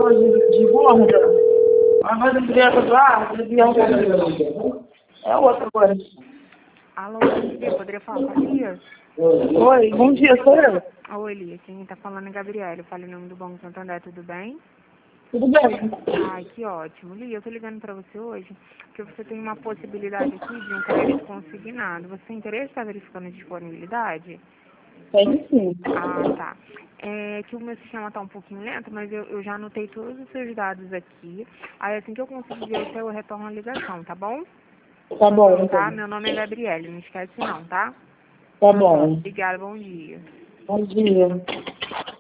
arroz de borda. Arroz de borda. É outra coisa. Alô, bom dia. Poderia falar com a Lia? Oi, bom dia, sou eu. Oi, Lia. Quem tá falando é Gabriela. Eu falei o nome do Banco Santander, tudo bem? Tudo bem? Ai, que ótimo. Lia, eu tô ligando pra você hoje porque você tem uma possibilidade aqui de um crédito consignado. Você tem interesse em estar verificando a disponibilidade? Tenho sim. Ah, tá. É que o meu sistema tá um pouquinho lento, mas eu já anotei todos os seus dados aqui. Aí assim que eu conseguir ver o seu, eu retorno a ligação, tá bom? Tá bom, Tá? então. Meu nome é Gabriele, não esquece não, tá? Tá bom. Obrigada, bom dia. Bom dia.